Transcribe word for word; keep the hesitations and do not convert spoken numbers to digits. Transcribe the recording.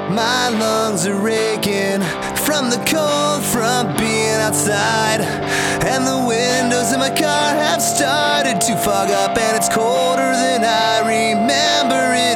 My lungs are aching from the cold from being outside, and the windows in my car have started to fog up, and it's colder than I remember it.